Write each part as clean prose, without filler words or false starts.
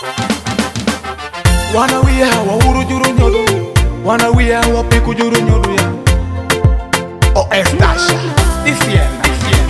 Wana wia wa uru juru nyodo, wana wia wa piku juru nyodo ya. O Estasha, Isiena.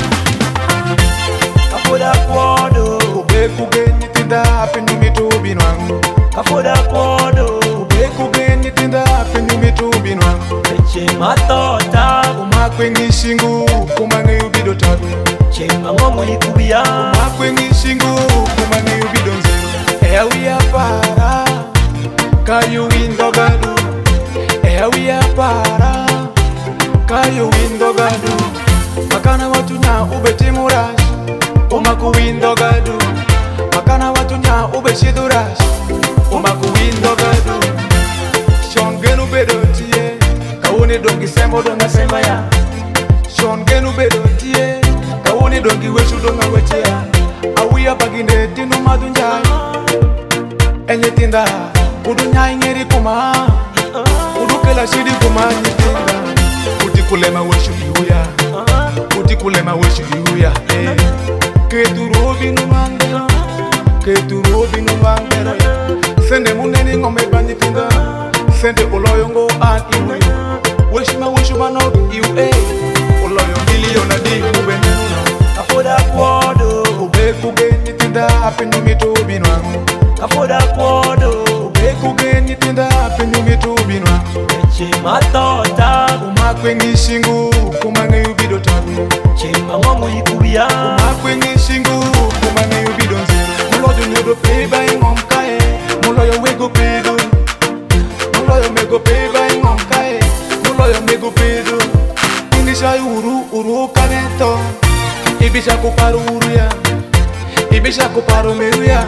Kafoda kodo, Ubeku genyi tinda penyu mitu binwangu. kafoda kodo, Ubeku genyi tinda penyu mitu binwangu. eche matota, Umakwengi shingu kumange ubido tagu. chenga ngomu ikubia, Umakwengi shingu kumange ubido nzelu. Ewi apara, kayu windo gadu. Ewi apara, kayu windo gadu. Makana watu nya ubeti murash, umaku windo gadu. Makana watu nya ubeti durash, umaku windo gadu. Shongenu bedo tie, kawuni dongi sembo donga semba ya. Shongenu bedo tie, kawuni dongi weshu donga weche ya. Awia baginde tino madunjai, enye tinda, kudu nyai ngeri kuma. Kudu kela shidi kuma nyitinda. Kuti kulema weshu iuya, kuti kulema weshu iuya. Keturu binu mangera, keturu binu mangera. Sende muneni ngombe banyitinda, sende oloyongo an iuya. Weshu manog iu oloyo miliona di ubenuna. kafoda kodo, Ubeku genyi tinda penyu mitu binwangu. kafoda kodo, Ubeku genyi tinda penyu mitu binwangu. eche matota, Umakwengi shingu kumange ubido tagu. chenga ngomu ikubia, Umakwengi shingu kumange ubido nzelu. Muloyo nyodo peba ingom kae, muloyo wego pedo. Muloyo mego peba ingom kae, muloyo mego pedo. Indisha uru kaneto, ibisha kuparu uruya, ibisha kuparu meruya.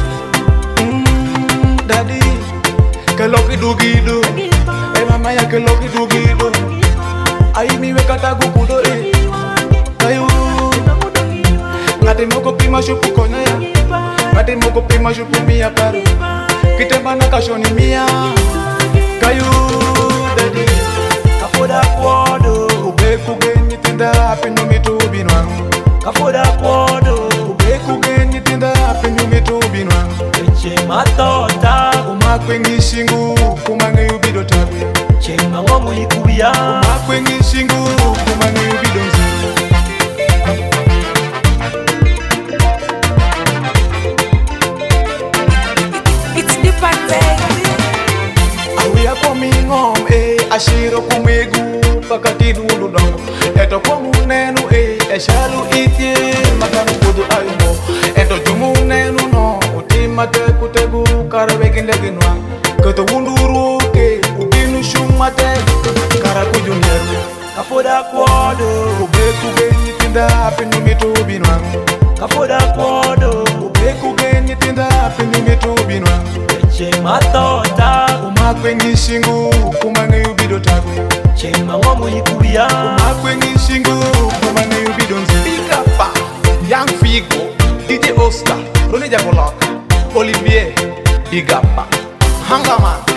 Daddy, keloki dugido, mama ya keloki dugido. Ai mi wekata gukudo kayu. Ngati moko pima shupu konya ya, ngati moko pima shupu mia paru. Kitemba na kashoni mia, kayu daddy. kafoda kodo, Ubeku genyi tinda penyu mitu binwangu. kafoda kodo, Ubeku genyi tinda penyu mitu binwangu. eche matota, Umakwengi shingu kumange ubido tagu. chenga ngomu ikubia, Umakwengi shingu kumange ubido nzelu. It's the part, baby. Awia komingom ashiro kumegu pakati dundu dongo. Eto komunenu eshalu itie makanu kudu ayumo. Eto jumunenu no utima tekutegu karaweginde ginwa. Keto wunduru ke ubinu shumate karakuju neru. kafoda kodo, Ubeku genyi tinda penyu mitu binwangu. kafoda kodo, Ubeku genyi tinda penyu mitu binwangu. eche matota, Umakwengi shingu kumange ubido tagu. chenga ngomu ikubia, Umakwengi shingu kumange ubido nzelu. Big up, Young Figo, DJ Oscar, Ronnie Jagoloka, Olivier, Big up, Hangaman.